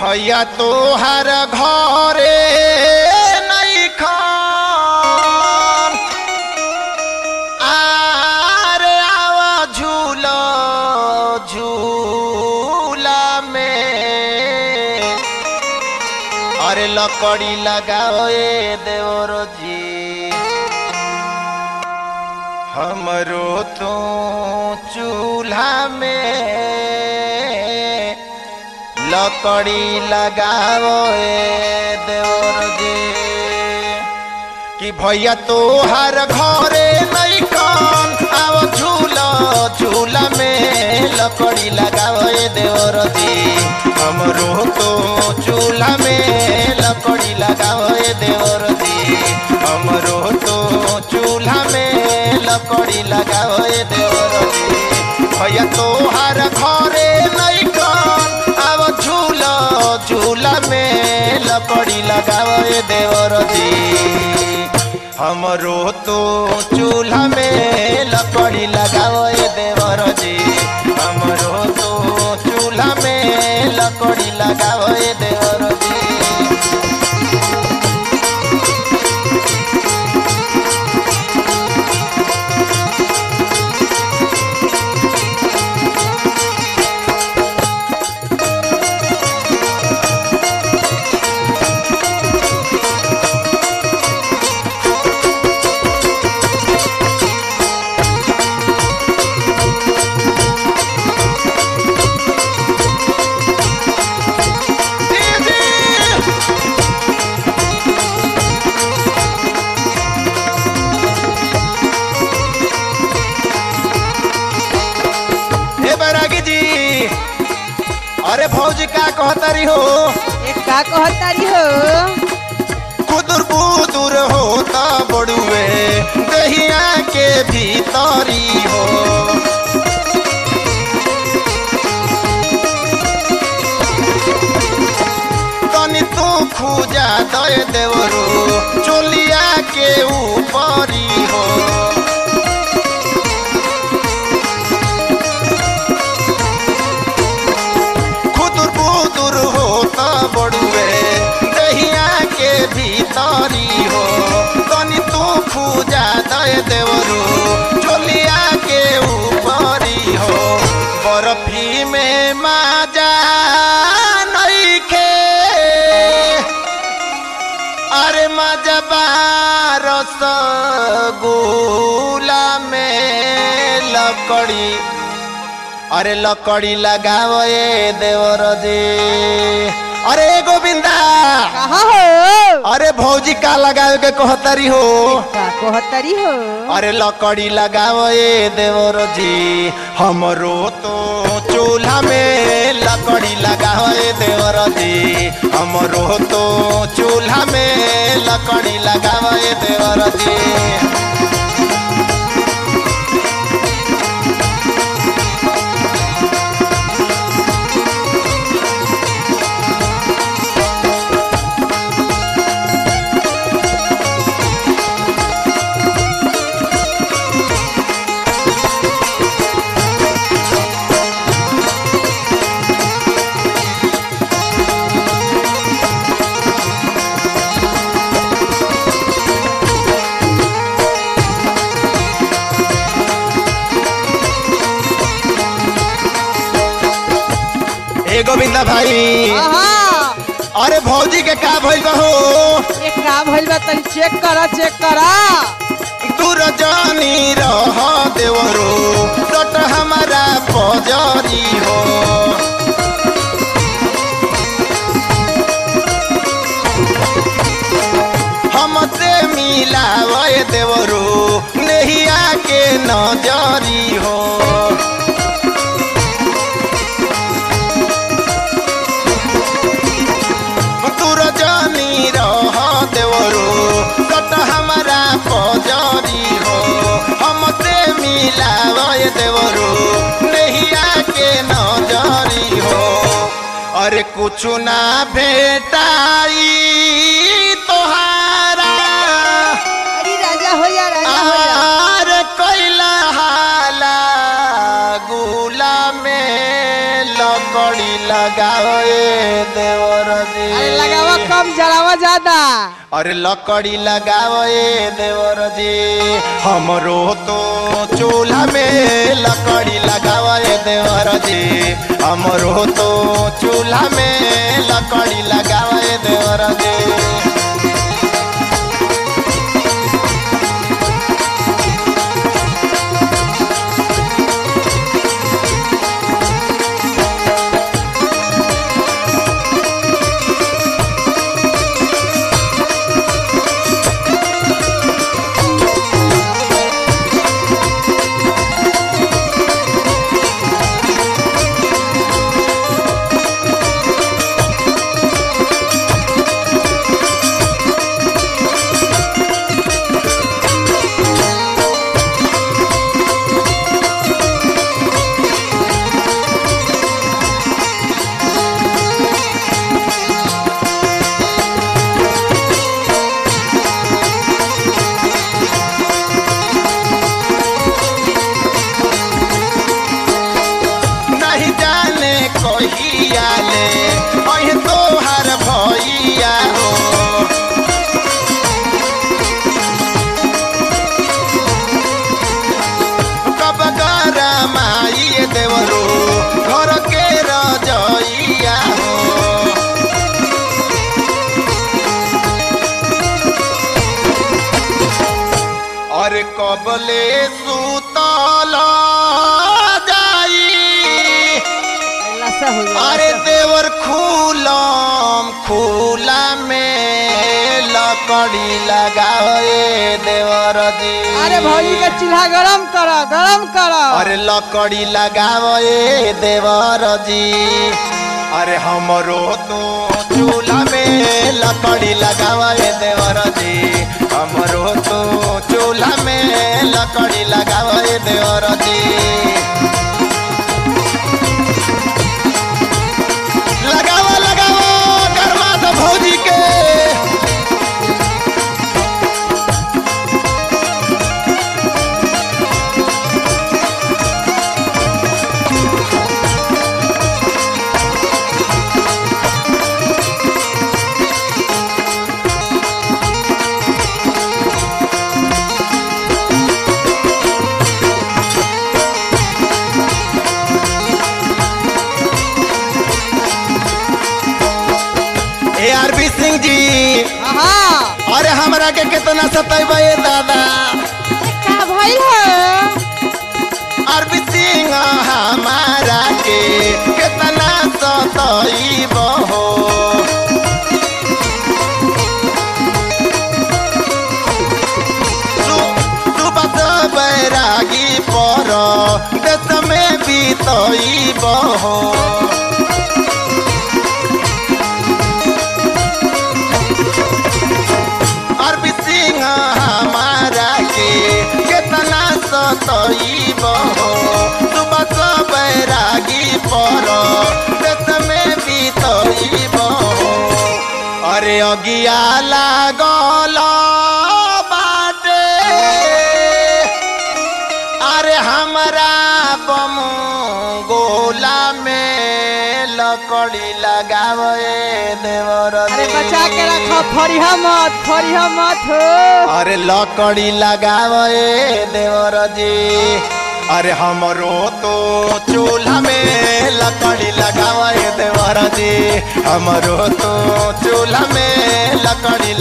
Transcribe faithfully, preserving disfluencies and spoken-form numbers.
भैया तोहर घरे नहीं खान आरे आवा झूला झूला में अरे लकड़ी लगाओ ए देवर जी हमरो तो चूल्हा में लकड़ी लगाओ ए देवर जी कि भैया तोहर घरे नहीं कौन आओ झूला झूला में लकड़ी लगाओ ए देवर जी हमरो तो चूल्हा में लकड़ी लगाओ ए देवर जी हमरो तो चूल्हा में लकड़ी लगाओ ए देवर जी भैया तोहर घरे नहीं कौन आओ झूला झूला में लकड़ी लगाओ ए देवर जी हमरो तो चूल्हा में लकड़ी लगाओ ए देवर जी हमरो तो चूल्हा में लकड़ी लगाओ ए देवर जी अरे भौजी का कहतारी हो एक का कहतारी हो कुदुर बुदुर होता बड़ुए दहिया के भीतरी हो तनी तू खुजा दे देवरो चोलिया के ऊपरी हो बड़ुए दहिया के भीतरी हो तनी तू खुजा दे देवरू चोलिया के ऊपरी हो बर्फी में माजा नहीं खे अरे माजा रसगुल्ला में लकड़ी अरे लकड़ी लगाओ ए देवर जी अरे गोविंदा कहाँ हो अरे भौजी का लगावे के कहतारी हो का कहतारी हो अरे लकड़ी लगाओ ए देवर जी हमरो तो चूल्हा में लकड़ी लगाओ ए देवर जी हमरो तो चूल्हा में लकड़ी लगाओ ए देवर जी ए गोविंदा भाई अरे भौजी के का भइल बा हो एक का भइल बा तनी चेक करा चेक करा दूर जानी रह देवरो सट हमारा पजरी हो हमसे मिलावे देवरो नहिया के नजरी हो देवरो सट हमारा पजरी हो हमसे मिलावे देवरो नहिया के नजरी हो अरे कुछ ना भेटाई तोहारा अरे राजा हो या राजा हो या अरे कैला हाला गुला में लग लकड़ी लगाओ ए देवर जी अरे लगावा कम जलावा ज्यादा अरे लकड़ी लगाओ ए देवर जी हमरो तो चूल्हा में लकड़ी लगाओ ए देवर जी हमरो तो चूल्हा में लकड़ी लगाओ ए देवर जी अरे कबले सुतल जाई अरे देवर खुलम खुला में लकड़ी लगाओ ए देवर जी अरे भौजी का चूल्हा गरम करो गरम करो अरे लकड़ी लगाओ ए देवर जी अरे हमरो तो चूल्हा में लकड़ी लगाओ ए देवर जी हमरो तो चूल्हा में लकड़ी लगाओ ए देवर जी लगाओ लगाओ गरमा तो भौजी के आरबी सिंह जी हाँ अरे हमरा के कितना सताइबा ए दादा का भइल है आरबी सिंह हमारा के कितना सताइबा हो सुबह तो बैरागी पर देश में बीतइबा हो हमारा के कितना सताइबा हो सुबह तो बैरागी पर देश में बीतइबा हो अरे अगिया लागल बाटे अरे हमरा बम गोला में लकड़ी लगाओ ए देवर अरे बचा के रखो फरिया मत फरिया मत हो अरे लकड़ी लगाओ ए देवर जी अरे हमरो तो चूल्हा में लकड़ी लगाओ ए देवर जी हमरो तो चूल्हा में लकड़ी